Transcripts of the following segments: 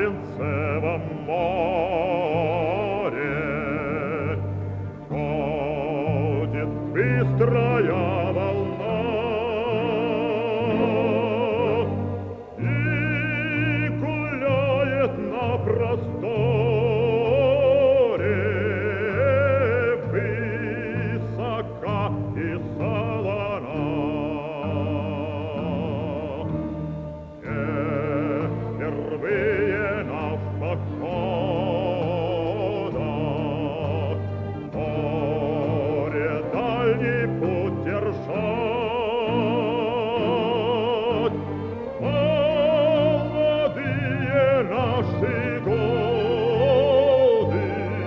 Баренцевом море ходит быстрая волна, и гуляет на просторе высока и солона. Впервые на походах море дальний путь держать. Молодые наши годы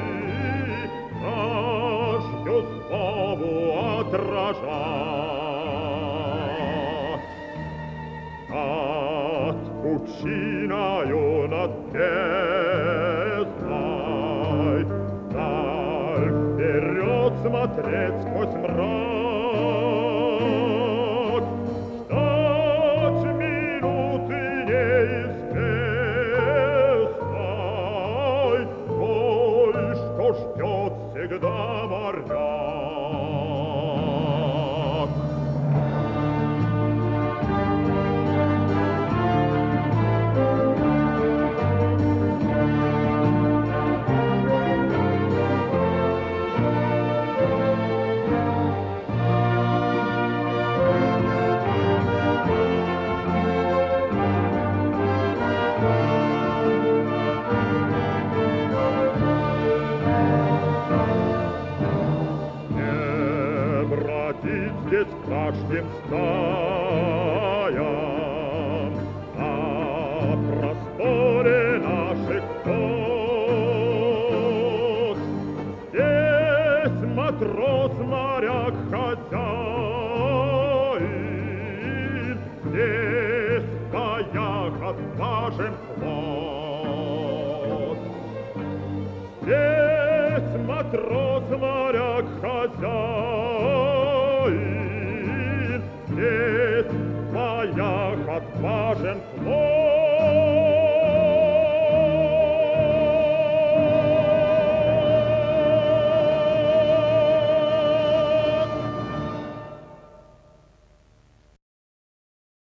нашу славу отражать. Над пучиною, над бездной, даль вперед смотреть сквозь мрак, ждать минуты неизвестной, той, что ждет всегда моряк. Здесь каждым стаям на просторе наших вод. Здесь матрос, моряк, хозяин, здесь в боях отважен флот. Здесь матрос, моряк, хозяин, здесь в боях отважен флот.